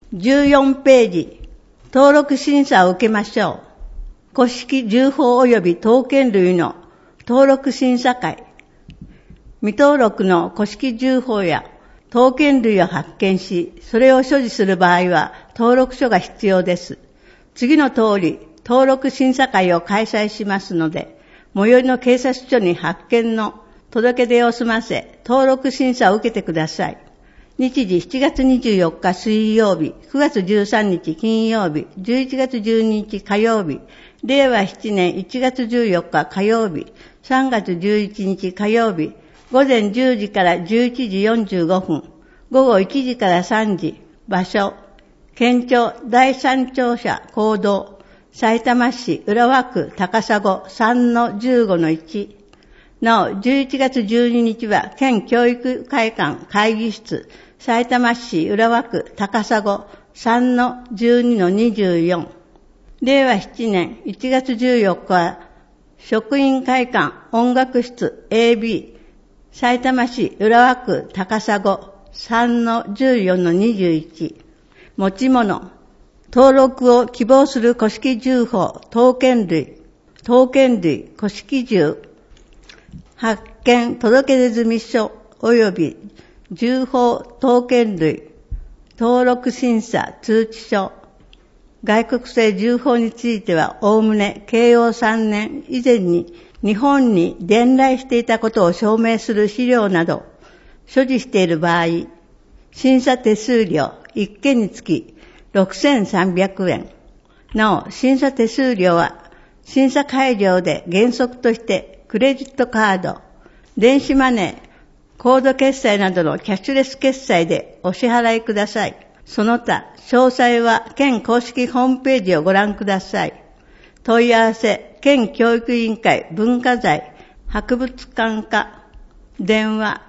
14ページ、登録審査を受けましょう。古式住法及び刀剣類の登録審査会。未登録の古式住法や刀剣類を発見し、それを所持する場合は登録書が必要です。次の通り、登録審査会を開催しますので、最寄りの警察署に発見の届け出を済ませ、登録審査を受けてください。日時7月24日水曜日、9月13日金曜日、11月12日火曜日、令和7年1月14日火曜日、3月11日火曜日、午前10時から11時45分、午後1時から3時、場所、県庁第三庁舎講堂、さいたま市浦和区高砂 3-15-1。なお、11月12日は県教育会館会議室、さいたま市浦和区高砂 3-12-24。令和7年1月14日は、職員会館音楽室 AB、さいたま市浦和区高砂 3-14-21。持ち物、登録を希望する古式住法、刀剣類、古式銃、発見届出済書及び住法刀剣類、登録審査通知書、外国製住法については、おおむね慶応3年以前に日本に伝来していたことを証明する資料など、所持している場合、審査手数料1件につき6300円。なお、審査手数料は、審査会場で原則としてクレジットカード、電子マネー、コード決済などのキャッシュレス決済でお支払いください。その他、詳細は県公式ホームページをご覧ください。問い合わせ、県教育委員会文化財博物館課、電話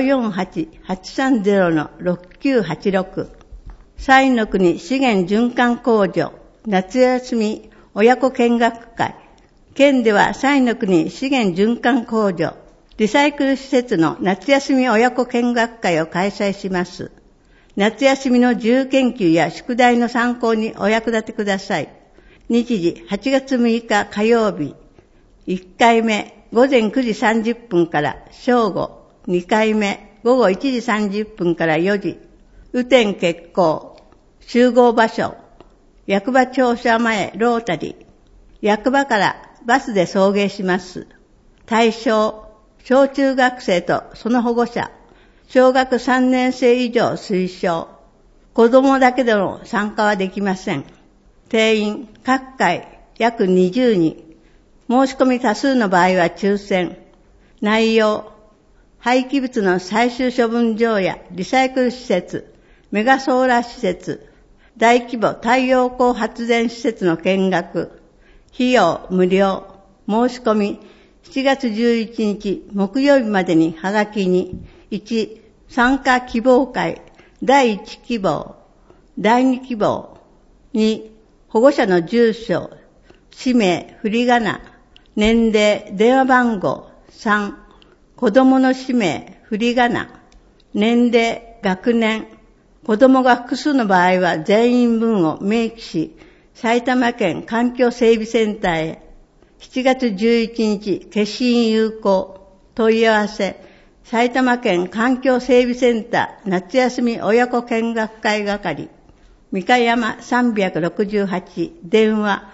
048-830-6986。彩の国資源循環工場、夏休み親子見学会。県では彩の国資源循環工場、リサイクル施設の夏休み親子見学会を開催します。夏休みの自由研究や宿題の参考にお役立てください。日時8月6日火曜日。1回目午前9時30分から正午。2回目午後1時30分から4時。雨天決行。集合場所。役場庁舎前ロータリー。役場からバスで送迎します。対象、小中学生とその保護者。小学3年生以上推奨。子供だけでの参加はできません。定員、各回約20人。申し込み多数の場合は抽選。内容、廃棄物の最終処分場やリサイクル施設、メガソーラー施設、大規模太陽光発電施設の見学。費用無料。申し込み7月11日木曜日までにはがきに、1、参加希望会、第1希望、第2希望、2、保護者の住所、氏名、振り仮名、年齢、電話番号、3、子供の氏名、振り仮名、年齢、学年、子供が複数の場合は全員分を明記し、埼玉県環境整備センターへ、7月11日、消印有効、問い合わせ、埼玉県環境整備センター夏休み親子見学会係、三鹿山368、電話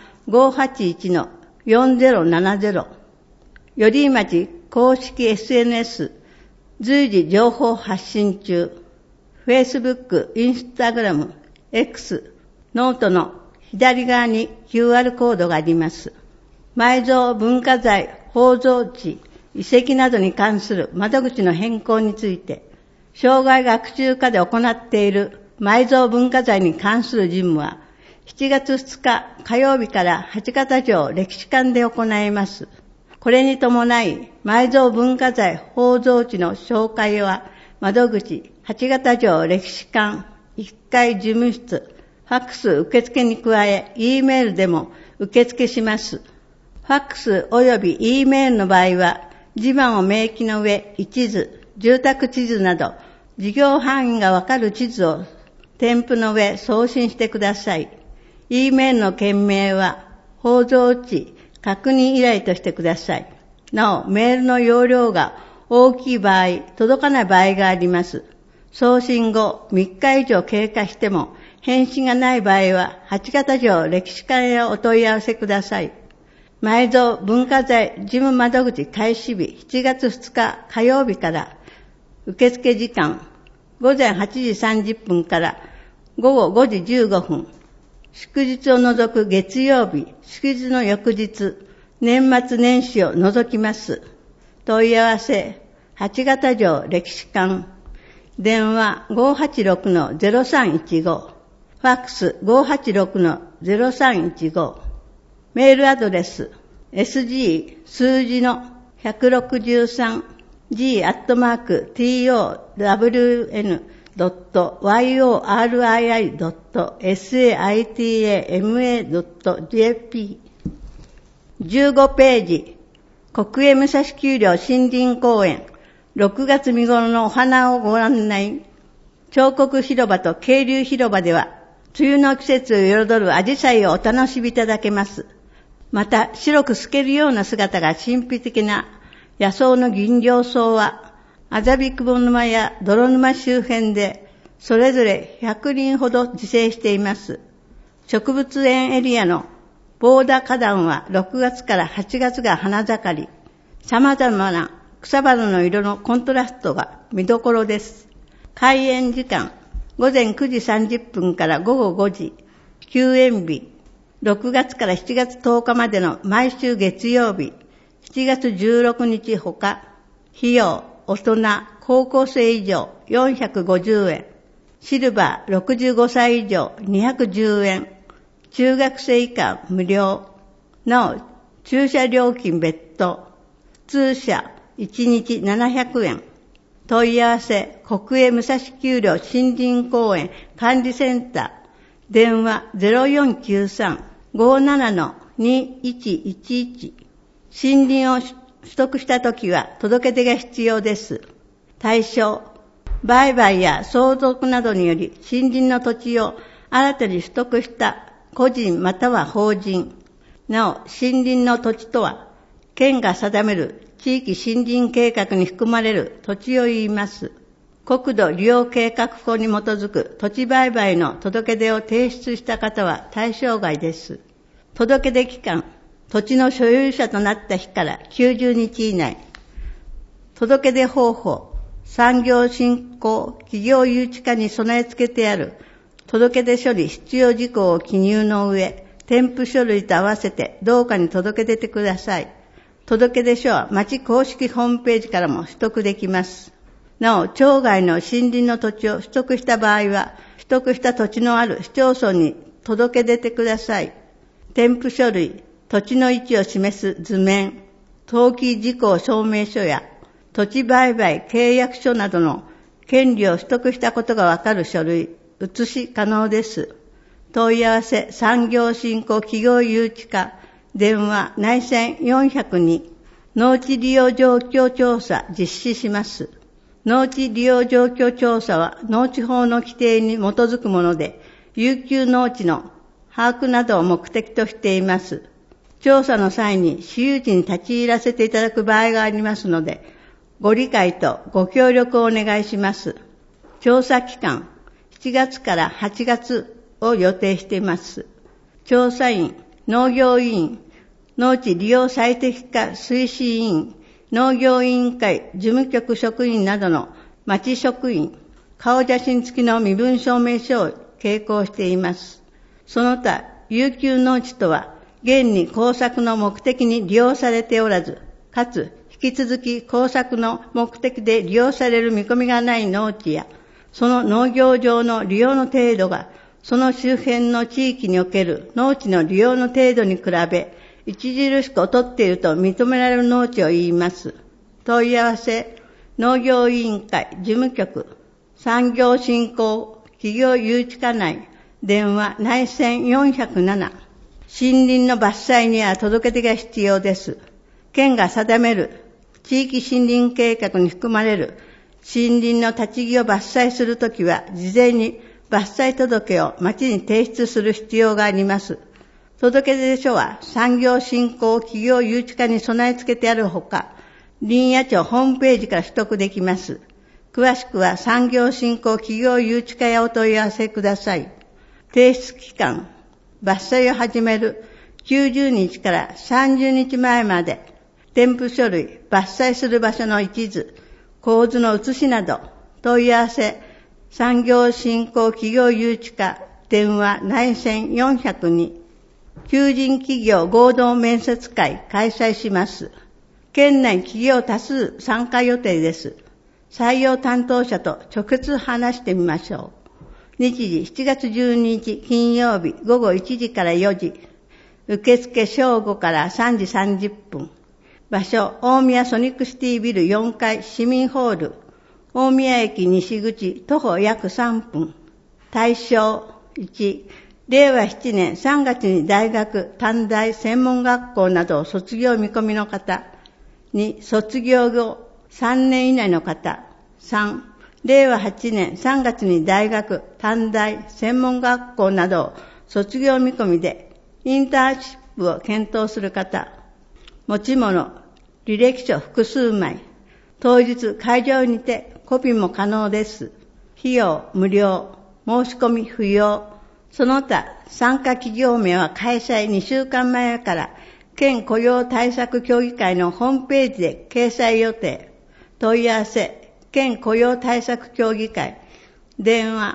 581-4070、寄居町公式 SNS、随時情報発信中、Facebook、Instagram、X、ノートの左側に QR コードがあります。埋蔵文化財、宝蔵地、遺跡などに関する窓口の変更について、生涯学習課で行っている埋蔵文化財に関する事務は、7月2日火曜日から八形城歴史館で行います。これに伴い、埋蔵文化財、宝蔵地の紹介は、窓口、八形城歴史館1階事務室、ファックス受付に加え、E メールでも受付します。ファックス及び E メールの場合は、地盤を明記の上、一図、住宅地図など、事業範囲がわかる地図を添付の上送信してください。E メールの件名は、包蔵地確認依頼としてください。なお、メールの容量が大きい場合、届かない場合があります。送信後3日以上経過しても返信がない場合は、八形城歴史館へお問い合わせください。埋蔵文化財事務窓口開始日7月2日火曜日から、受付時間午前8時30分から午後5時15分、祝日を除く月曜日、祝日の翌日、年末年始を除きます。問い合わせ、八形城歴史館、電話 586-0315、ファックス 586-0315、メールアドレス、sg 数字の163 g@torii.saitama.jp 15ページ、国営武蔵丘陵森林公園、6月見頃のお花をご案内。彫刻広場と渓流広場では、梅雨の季節を彩るアジサイをお楽しみいただけます。また、白く透けるような姿が神秘的な野草の銀杏草は、麻布雲沼や泥沼周辺で、それぞれ100輪ほど自生しています。植物園エリアのボーダ花壇は6月から8月が花盛り。様々な草花の色のコントラストが見どころです。開園時間、午前9時30分から午後5時。休園日、6月から7月10日までの毎週月曜日、7月16日ほか。費用、大人、高校生以上450円。シルバー65歳以上210円。中学生以下無料。なお、駐車料金別途。通車1日700円。問い合わせ、国営武蔵丘陵森林公園管理センター。電話 0493-57-2111。森林を取得したときは届け出が必要です。対象、売買や相続などにより森林の土地を新たに取得した個人または法人。なお、森林の土地とは、県が定める地域森林計画に含まれる土地を言います。国土利用計画法に基づく土地売買の届け出を提出した方は対象外です。届け出期間、土地の所有者となった日から90日以内。届け出方法、産業振興企業誘致化に備え付けてある届け出書に必要事項を記入の上、添付書類と合わせて同課に届け出てください。届け出書は町公式ホームページからも取得できます。なお、町外の森林の土地を取得した場合は、取得した土地のある市町村に届け出てください。添付書類、土地の位置を示す図面、登記事項証明書や土地売買契約書などの権利を取得したことがわかる書類、写し可能です。問い合わせ、産業振興企業誘致課、電話内線402、農地利用状況調査実施します。農地利用状況調査は農地法の規定に基づくもので、遊休農地の把握などを目的としています。調査の際に私有地に立ち入らせていただく場合がありますので、ご理解とご協力をお願いします。調査期間、7月から8月を予定しています。調査員、農業委員、農地利用最適化推進委員、農業委員会事務局職員などの町職員、顔写真付きの身分証明書を携行しています。その他、遊休農地とは、現に耕作の目的に利用されておらず、かつ引き続き耕作の目的で利用される見込みがない農地や、その農業上の利用の程度が、その周辺の地域における農地の利用の程度に比べ、著しく劣っていると認められる農地を言います。問い合わせ、農業委員会事務局、産業振興企業誘致課内、電話内線407、森林の伐採には届け出が必要です。県が定める地域森林計画に含まれる森林の立ち木を伐採するときは、事前に伐採届を町に提出する必要があります。届出書は産業振興企業誘致課に備え付けてあるほか、林野庁ホームページから取得できます。詳しくは産業振興企業誘致課へお問い合わせください。提出期間、伐採を始める90日から30日前まで、添付書類、伐採する場所の一図、構図の写しなど、問い合わせ、産業振興企業誘致課、電話内線402、求人企業合同面接会開催します。県内企業多数参加予定です。採用担当者と直接話してみましょう。日時7月12日金曜日午後1時から4時。受付正午から3時30分。場所、大宮ソニックシティビル4階市民ホール。大宮駅西口徒歩約3分。対象1、令和7年3月に大学、短大、専門学校などを卒業見込みの方。2、卒業後3年以内の方。3、令和8年3月に大学、短大、専門学校などを卒業見込みで、インターンシップを検討する方。持ち物、履歴書複数枚。当日会場にてコピーも可能です。費用無料、申し込み不要。その他、参加企業名は開催2週間前から県雇用対策協議会のホームページで掲載予定。問い合わせ、県雇用対策協議会。電話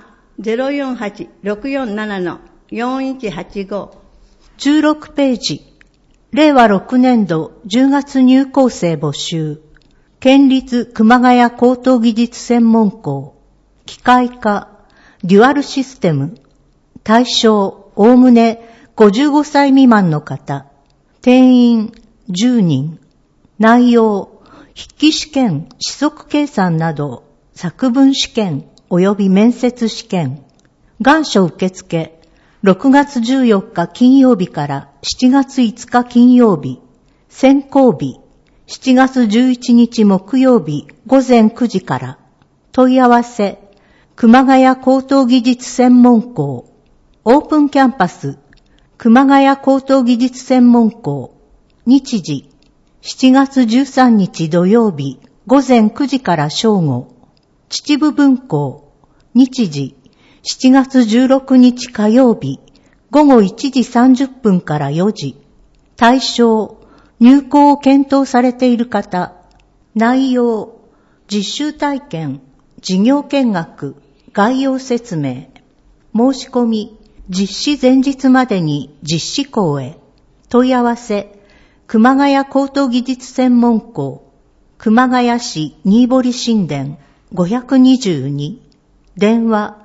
048-647-4185。 16ページ。令和6年度10月入校生募集。県立熊谷高等技術専門校。機械科、デュアルシステム。対象、おおむね55歳未満の方。定員10人。内容、筆記試験、指則計算など、作文試験及び面接試験。願書受付、6月14日金曜日から7月5日金曜日。選考日、7月11日木曜日午前9時から。問い合わせ、熊谷高等技術専門校。オープンキャンパス、熊谷高等技術専門校。日時、7月13日土曜日午前9時から正午。秩父分校。日時、7月16日火曜日午後1時30分から4時。対象、入校を検討されている方。内容、実習体験、事業見学、概要説明。申し込み、実施前日までに実施校へ。問い合わせ、熊谷高等技術専門校、熊谷市新堀新田522。電話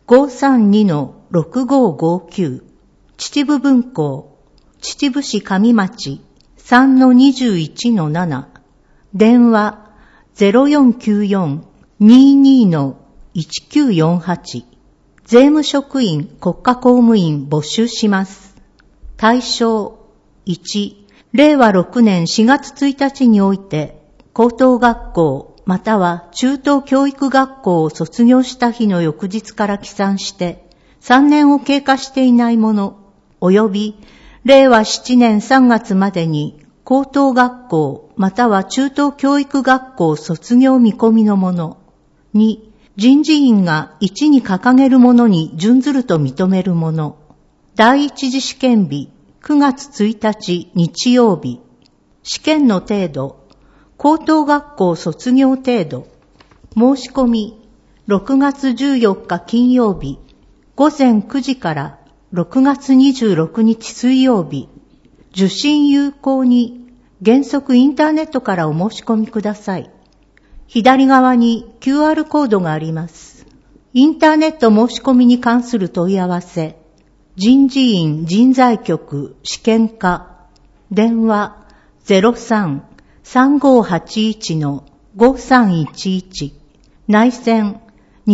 532-6559。秩父分校、秩父市上町 3-21-7。電話 0494-22-1948。税務職員国家公務員募集します。対象1、令和6年4月1日において、高等学校または中等教育学校を卒業した日の翌日から起算して、3年を経過していない者、及び令和7年3月までに高等学校または中等教育学校卒業見込みの者。2、人事院が1に掲げるものに準ずると認めるもの。第一次試験日9月1日日曜日。試験の程度、高等学校卒業程度。申し込み、6月14日金曜日午前9時から6月26日水曜日。受信有効に原則インターネットからお申し込みください。左側に QR コードがあります。インターネット申し込みに関する問い合わせ、人事院人材局試験課、電話 03-3581-5311、内線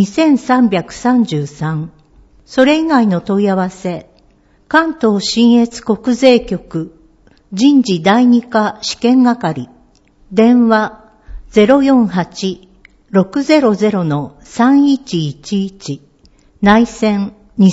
2333。それ以外の問い合わせ、関東信越国税局人事第二課試験係、電話 048-600-3111。 内選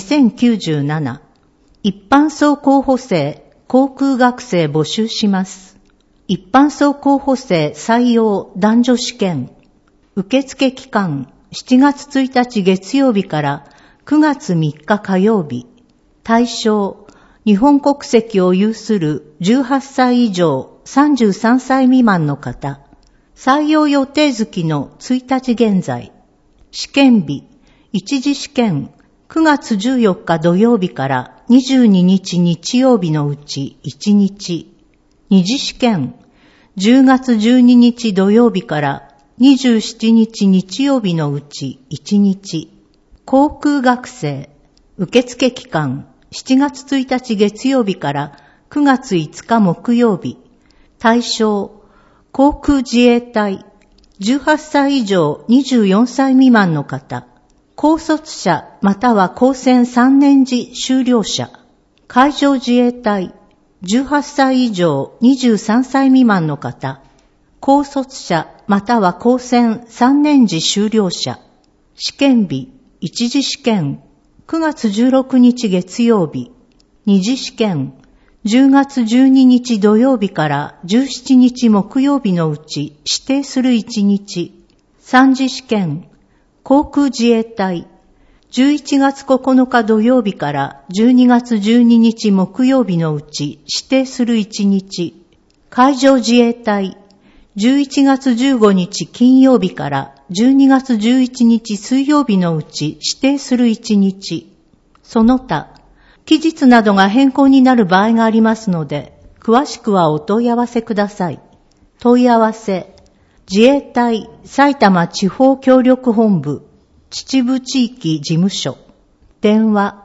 2097、一般層候補生、航空学生募集します。一般層候補生採用男女試験。受付期間、7月1日月曜日から9月3日火曜日。対象、日本国籍を有する18歳以上33歳未満の方。採用予定月の1日現在。試験日、一次試験、9月14日土曜日から22日日曜日のうち1日。二次試験、10月12日土曜日から27日日曜日のうち1日。航空学生、受付期間、7月1日月曜日から9月5日木曜日。対象、航空自衛隊、18歳以上24歳未満の方。高卒者または高専3年次修了者。海上自衛隊、18歳以上23歳未満の方。高卒者または高専3年次修了者。試験日、一次試験、9月16日月曜日。二次試験、10月12日土曜日から17日木曜日のうち指定する1日。三次試験、航空自衛隊、11月9日土曜日から12月12日木曜日のうち指定する1日。海上自衛隊、11月15日金曜日から12月11日水曜日のうち指定する1日。その他、期日などが変更になる場合がありますので、詳しくはお問い合わせください。問い合わせ、自衛隊埼玉地方協力本部秩父地域事務所。電話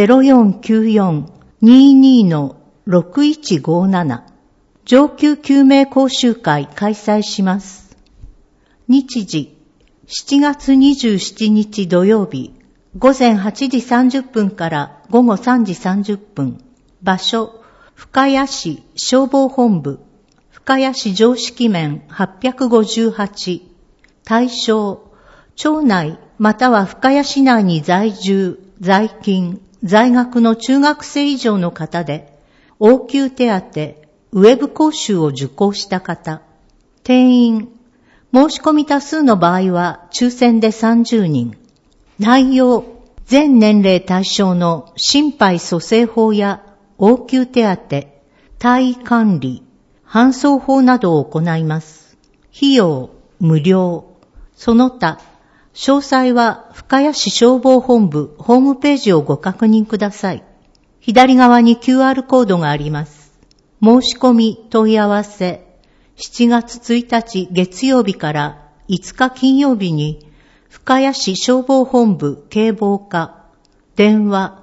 0494-22-6157。上級救命講習会開催します。日時、7月27日土曜日、午前8時30分から午後3時30分。場所、深谷市消防本部、深谷市常識面858。対象、町内または深谷市内に在住、在勤、在学の中学生以上の方で、応急手当、ウェブ講習を受講した方。定員、申し込み多数の場合は抽選で30人。内容、全年齢対象の心肺蘇生法や応急手当、体位管理、搬送法などを行います。費用、無料。その他、詳細は深谷市消防本部ホームページをご確認ください。左側に QR コードがあります。申し込み問い合わせ、7月1日月曜日から5日金曜日に深谷市消防本部警防課、電話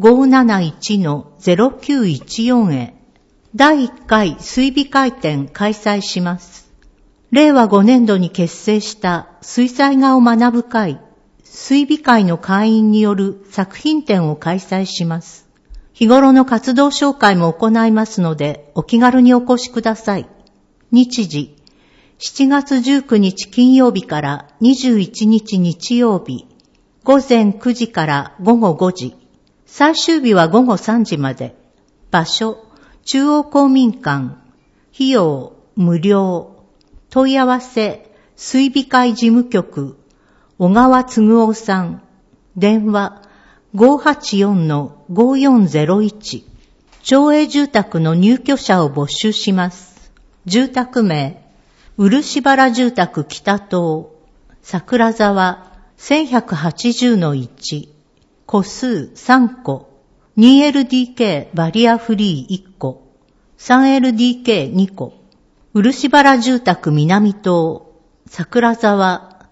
571-0914 へ。第1回水美会展開催します。令和5年度に結成した水彩画を学ぶ会、水美会の会員による作品展を開催します。日頃の活動紹介も行いますので、お気軽にお越しください。日時、7月19日金曜日から21日日曜日、午前9時から午後5時、最終日は午後3時まで。場所、中央公民館。費用、無料。問い合わせ、水美会事務局、小川嗣夫さん。電話、584-5401。町営住宅の入居者を募集します。住宅名、漆原住宅北棟、桜沢 1180-1。戸数3戸。2LDK バリアフリー1戸。3LDK2 戸。漆原住宅南棟、桜沢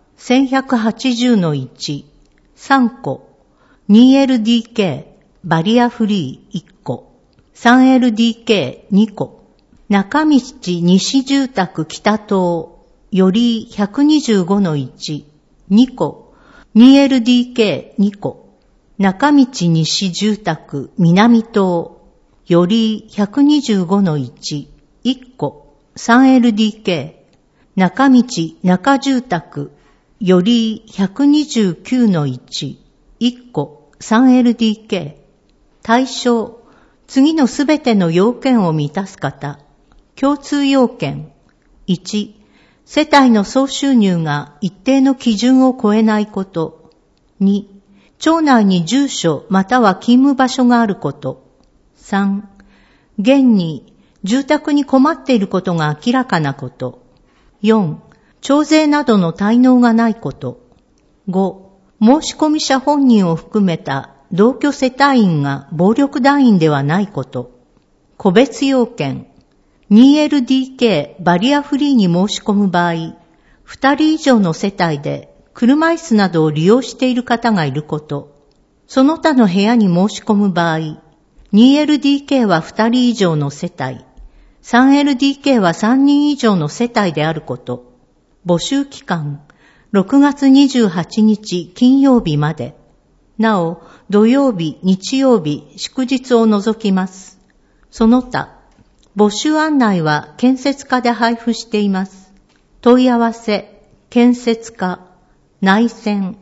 1180-1。3戸。2LDK バリアフリー1戸。3LDK2 戸。中道西住宅北棟、より 125-1。2戸。2LDK2 戸。中道西住宅南棟、より 125-1。1戸。3LDK。中道中住宅、より 129-1。 1戸 3LDK。対象、次のすべての要件を満たす方。共通要件。1、世帯の総収入が一定の基準を超えないこと。2、町内に住所または勤務場所があること。3、現に住宅に困っていることが明らかなこと。4、徴税などの滞納がないこと。5、申込者本人を含めた同居世帯員が暴力団員ではないこと。個別要件。2LDK バリアフリーに申し込む場合、2人以上の世帯で車椅子などを利用している方がいること。その他の部屋に申し込む場合、2LDK は2人以上の世帯、3LDK は3人以上の世帯であること。募集期間、6月28日金曜日まで。なお、土曜日、日曜日、祝日を除きます。その他、募集案内は建設課で配布しています。問い合わせ、建設課、内線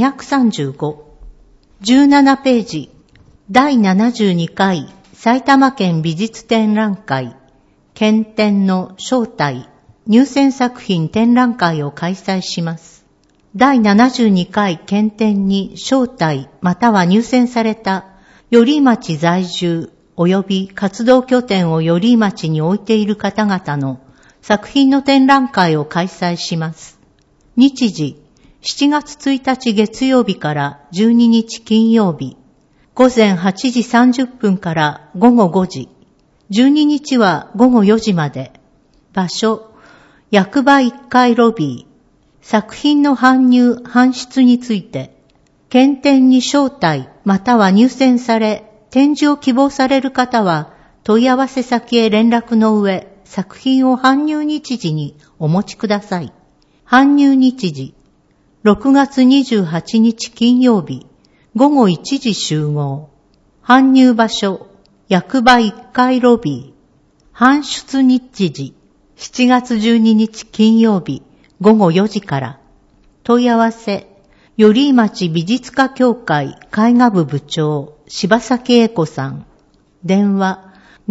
235。17ページ、第72回埼玉県美術展覧会、県展の招待、入選作品展覧会を開催します。第72回県展に招待または入選された寄居町在住及び活動拠点を寄居町に置いている方々の作品の展覧会を開催します。日時、7月1日月曜日から12日金曜日、午前8時30分から午後5時、12日は午後4時まで。場所、役場1階ロビー。作品の搬入・搬出について、県展に招待または入選され、展示を希望される方は、問い合わせ先へ連絡の上、作品を搬入日時にお持ちください。搬入日時、6月28日金曜日、午後1時集合。搬入場所、役場1階ロビー。搬出日時、7月12日金曜日、午後4時から。問い合わせ、寄居町美術家協会絵画部部長柴崎英子さん。電話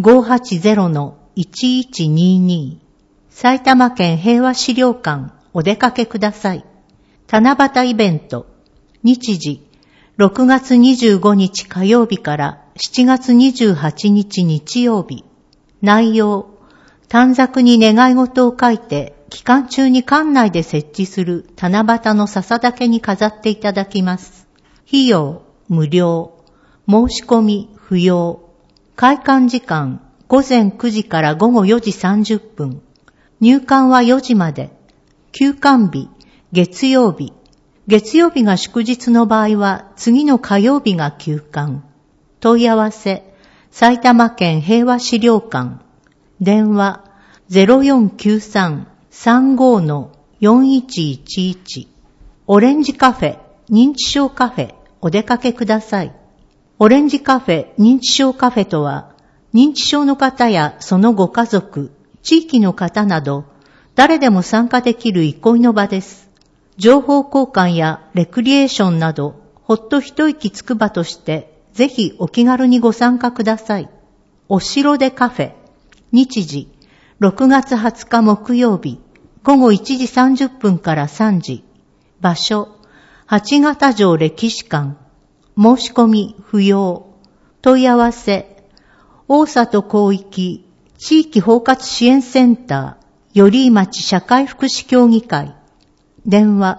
580-1122。埼玉県平和資料館お出かけください。七夕イベント。日時、6月25日火曜日から7月28日日曜日。内容、短冊に願い事を書いて、期間中に館内で設置する七夕の笹竹に飾っていただきます。費用、無料。申し込み、不要。開館時間、午前9時から午後4時30分。入館は4時まで。休館日、月曜日。月曜日が祝日の場合は、次の火曜日が休館。問い合わせ、埼玉県平和資料館。電話、0493-35-4111。オレンジカフェ、認知症カフェ、お出かけください。オレンジカフェ、認知症カフェとは、認知症の方やそのご家族、地域の方など、誰でも参加できる憩いの場です。情報交換やレクリエーションなど、ほっと一息つく場として、ぜひお気軽にご参加ください。お城でカフェ、日時、6月20日木曜日、午後1時30分から3時。場所、八形城歴史館。申し込み不要。問い合わせ、大里広域地域包括支援センター、寄居町社会福祉協議会。電話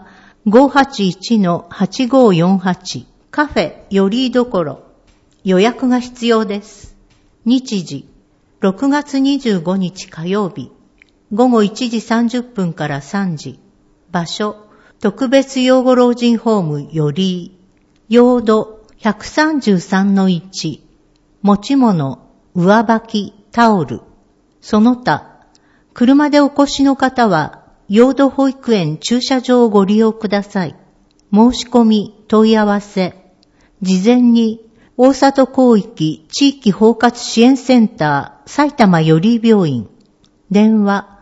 581-8548。カフェ寄居所。予約が必要です。日時、6月25日火曜日、午後1時30分から3時。場所、特別養護老人ホーム寄居。用土 133-1。持ち物、上履き、タオル。その他、車でお越しの方は、用土保育園駐車場をご利用ください。申し込み、問い合わせ。事前に、大里広域地域包括支援センター埼玉寄居病院。電話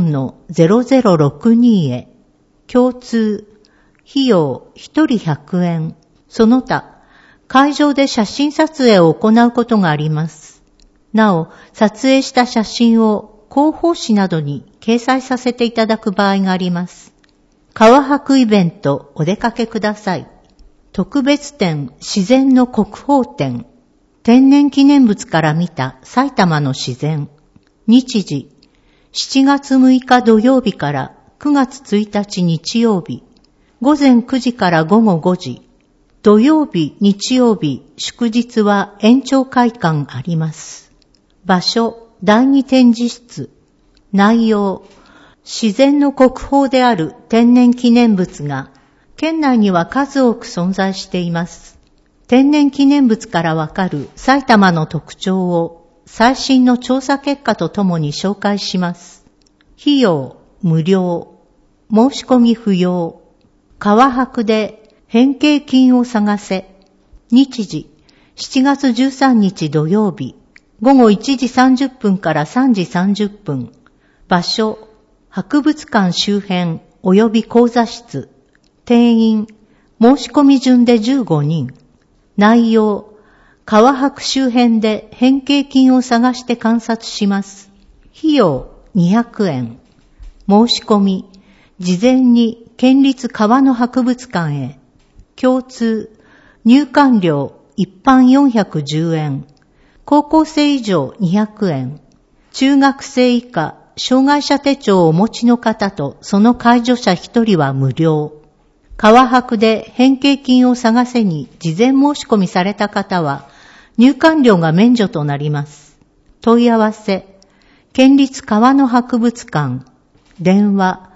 584-0062 へ。共通。費用1人100円。 その他、会場で写真撮影を行うことがあります。なお、撮影した写真を広報誌などに掲載させていただく場合があります。川博イベントお出かけください。特別展自然の国宝展。天然記念物から見た埼玉の自然。日時、7月6日土曜日から9月1日日曜日。午前9時から午後5時。土曜日、日曜日、祝日は延長会館あります。場所、第2展示室。内容、自然の国宝である天然記念物が県内には数多く存在しています。天然記念物からわかる埼玉の特徴を最新の調査結果とともに紹介します。費用、無料。申し込み不要。川博で変形菌を探せ。日時、7月13日土曜日、午後1時30分から3時30分。場所、博物館周辺及び講座室。定員、申し込み順で15人。内容、川博周辺で変形菌を探して観察します。費用200円。申し込み、事前に県立川の博物館へ。共通、入館料一般410円。高校生以上200円。中学生以下、障害者手帳をお持ちの方とその介助者1人は無料。川博で変形菌を探せに事前申し込みされた方は入館料が免除となります。問い合わせ、県立川の博物館、電話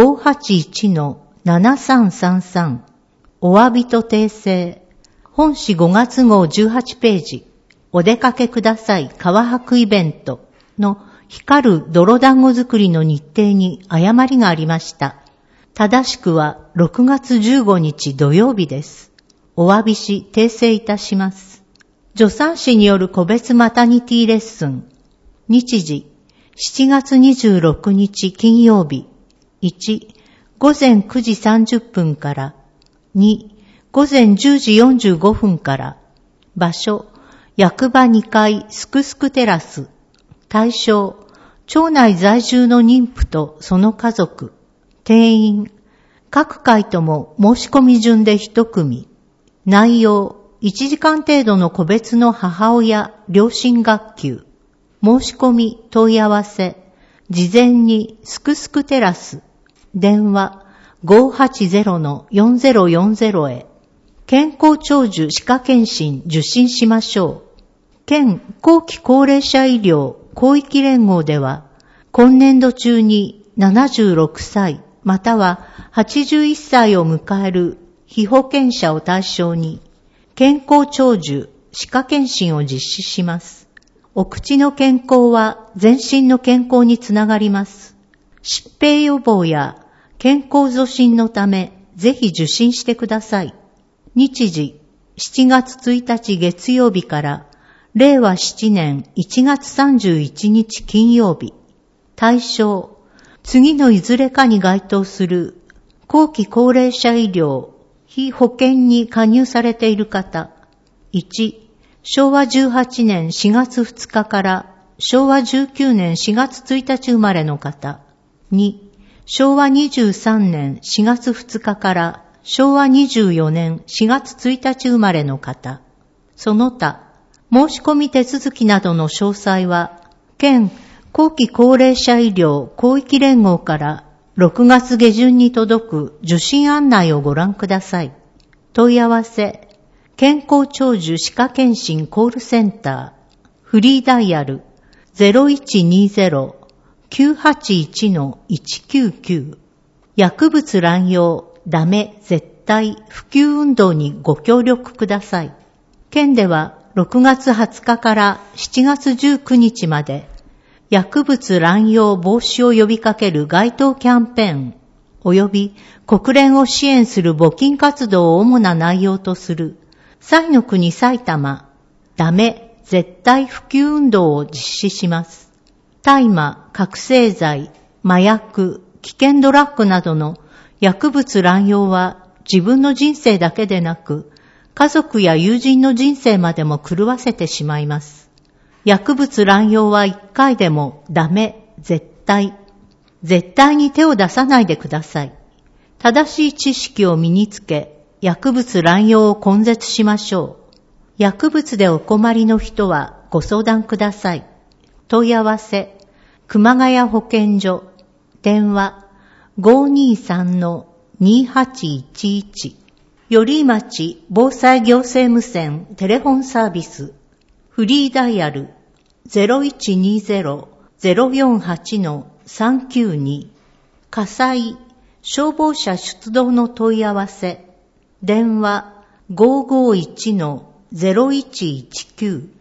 581-7333、お詫びと訂正、本誌5月号18ページ、お出かけください川博イベントの光る泥団子作りの日程に誤りがありました。正しくは6月15日土曜日です。お詫びし訂正いたします。助産師による個別マタニティレッスン。日時、7月26日金曜日。1、午前9時30分から。2、午前10時45分から。場所、役場2階すくすくテラス。対象、町内在住の妊婦とその家族。定員、各回とも申し込み順で1組。内容、1時間程度の個別の母親、両親学級。申し込み、問い合わせ、事前にすくすくテラス。電話 580-4040 へ。健康長寿歯科検診受診しましょう。県後期高齢者医療広域連合では、今年度中に76歳、または81歳を迎える被保険者を対象に、健康長寿歯科検診を実施します。お口の健康は全身の健康につながります。疾病予防や健康増進のため、ぜひ受診してください。日時、7月1日月曜日から、令和7年1月31日金曜日。対象、次のいずれかに該当する後期高齢者医療被保険に加入されている方。1、昭和18年4月2日から昭和19年4月1日生まれの方。2、昭和23年4月2日から昭和24年4月1日生まれの方。その他、申し込み手続きなどの詳細は、県後期高齢者医療広域連合から6月下旬に届く受診案内をご覧ください。問い合わせ、健康長寿歯科検診コールセンター、フリーダイヤル 0120-981-199。薬物乱用、ダメ、絶対、普及運動にご協力ください。県では6月20日から7月19日まで、薬物乱用防止を呼びかける街頭キャンペーン、及び国連を支援する募金活動を主な内容とする、彩の国埼玉、ダメ、絶対普及運動を実施します。大麻、覚醒剤、麻薬、危険ドラッグなどの薬物乱用は自分の人生だけでなく、 家族や友人の人生までも狂わせてしまいます。薬物乱用は一回でもダメ、絶対に手を出さないでください。正しい知識を身につけ、薬物乱用を根絶しましょう。薬物でお困りの人はご相談ください。問い合わせ、熊谷保健所、電話 523-2811、寄居町防災行政無線テレフォンサービス、フリーダイヤル 0120-048-392、火災、消防車出動の問い合わせ、電話 551-0119